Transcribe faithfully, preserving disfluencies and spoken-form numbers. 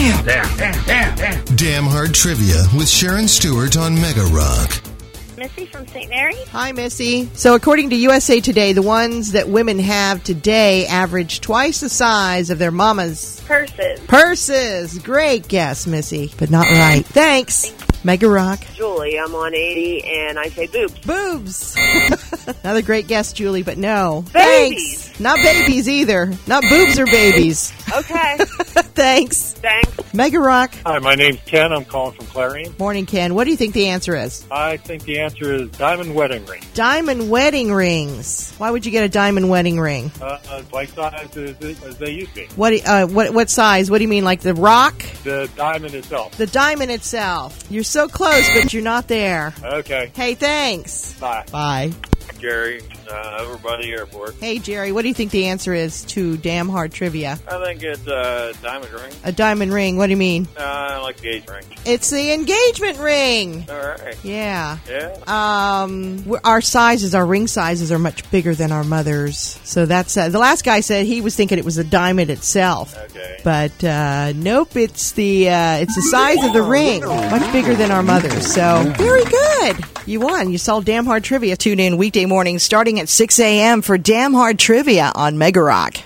Damn, damn, damn, damn, damn. Damn Hard Trivia with Sharon Stewart on Mega Rock. Missy from Saint Mary. Hi, Missy. So according to U S A Today, the ones that women have today average twice the size of their mama's Purses. purses. Great guess, Missy, but not right. Thanks. Mega Rock. Julie, I'm on eighty, and I say boobs. Boobs. Another great guess, Julie, but no. Babies. Thanks. Not babies either. Not boobs or babies. Okay. Thanks. Thanks. Mega Rock. Hi, my name's Ken. I'm calling from Clarion. Morning, Ken. What do you think the answer is? I think the answer is diamond wedding ring. Diamond wedding rings. Why would you get a diamond wedding ring? Uh, uh, like size as, as they used to be. What, uh, what, what size? What do you mean, like the rock? The diamond itself. The diamond itself. You're so close, but you're not there. Okay. Hey, thanks. Bye. Bye. Jerry, uh, over by the airport. Hey, Jerry, what do you think the answer is to Damn Hard Trivia? I think it's a diamond ring. A diamond ring. What do you mean? Uh, I like the age ring. It's the engagement ring. All right. Yeah. Yeah. Um, we're- our sizes, our ring sizes are much bigger than our mothers. So that's, uh, the last guy said he was thinking it was the diamond itself. Okay. But, uh, nope, it's the, uh, it's the size of the ring. Much bigger than our mothers. So, very good. You won. You solved Damn Hard Trivia. Tune in weekday mornings starting at six a.m. for Damn Hard Trivia on Mega Rock.